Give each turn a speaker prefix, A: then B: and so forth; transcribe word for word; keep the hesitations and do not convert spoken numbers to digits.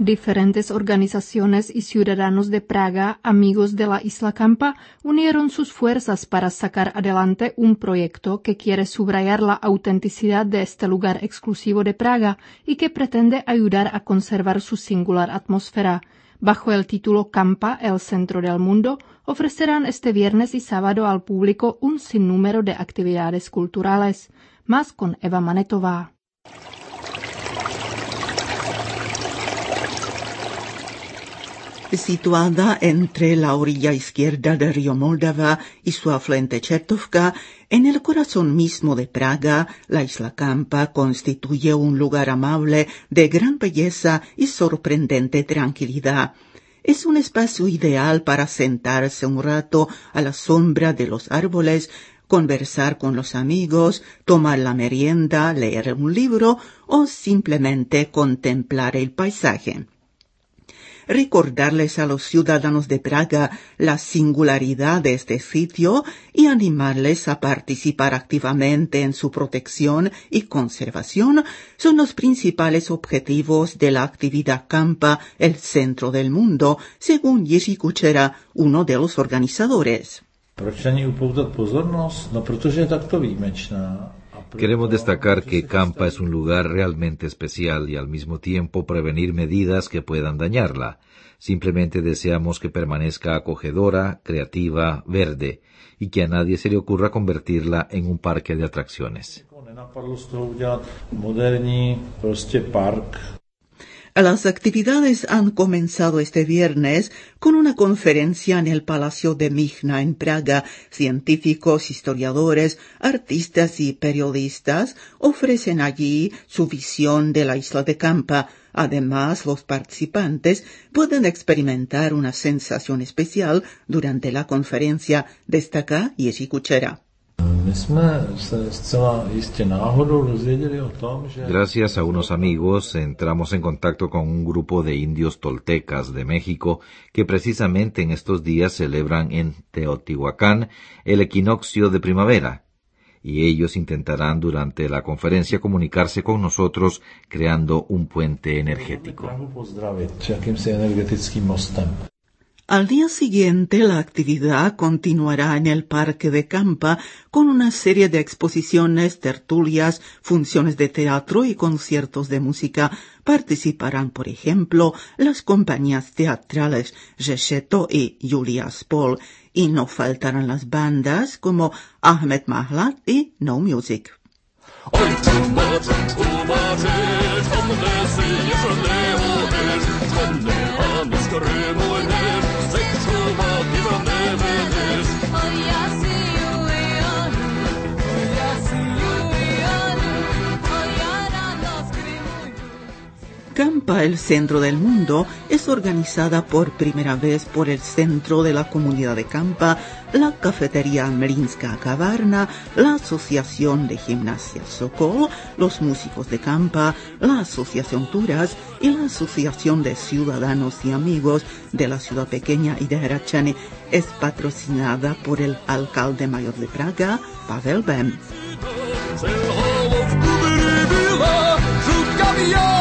A: Diferentes organizaciones y ciudadanos de Praga, amigos de la isla Kampa, unieron sus fuerzas para sacar adelante un proyecto que quiere subrayar la autenticidad de este lugar exclusivo de Praga y que pretende ayudar a conservar su singular atmósfera. Bajo el título Kampa, el centro del mundo, ofrecerán este viernes y sábado al público un sinnúmero de actividades culturales. Más con Eva Manetová.
B: Situada entre la orilla izquierda del río Moldava y su afluente Čertovka, en el corazón mismo de Praga, la isla Kampa constituye un lugar amable de gran belleza y sorprendente tranquilidad. Es un espacio ideal para sentarse un rato a la sombra de los árboles, conversar con los amigos, tomar la merienda, leer un libro o simplemente contemplar el paisaje. Recordarles a los ciudadanos de Praga la singularidad de este sitio y animarles a participar activamente en su protección y conservación son los principales objetivos de la actividad Kampa, el centro del mundo, según Jiří Kučera, uno de los organizadores.
C: Queremos destacar que Kampa es un lugar realmente especial y al mismo tiempo prevenir medidas que puedan dañarla. Simplemente deseamos que permanezca acogedora, creativa, verde y que a nadie se le ocurra convertirla en un parque de atracciones.
B: Las actividades han comenzado este viernes con una conferencia en el Palacio de Michna en Praga. Científicos, historiadores, artistas y periodistas ofrecen allí su visión de la isla de Kampa. Además, los participantes pueden experimentar una sensación especial durante la conferencia, destaca Jiří Kučera.
C: Gracias a unos amigos entramos en contacto con un grupo de indios toltecas de México que precisamente en estos días celebran en Teotihuacán el equinoccio de primavera, y ellos intentarán durante la conferencia comunicarse con nosotros creando un puente energético.
B: Al día siguiente, la actividad continuará en el Parque de Kampa con una serie de exposiciones, tertulias, funciones de teatro y conciertos de música. Participarán, por ejemplo, las compañías teatrales Rzeszето y Julia Spol, y no faltarán las bandas como Ahmet Mahlat y No Music. Kampa, el centro del mundo, es organizada por primera vez por el Centro de la Comunidad de Kampa, la Cafetería Mlynska Kavarna, la Asociación de Gimnasia Sokol, los músicos de Kampa, la Asociación Turas y la Asociación de Ciudadanos y Amigos de la ciudad pequeña y de Hradčany. Es patrocinada por el alcalde mayor de Praga, Pavel Bem.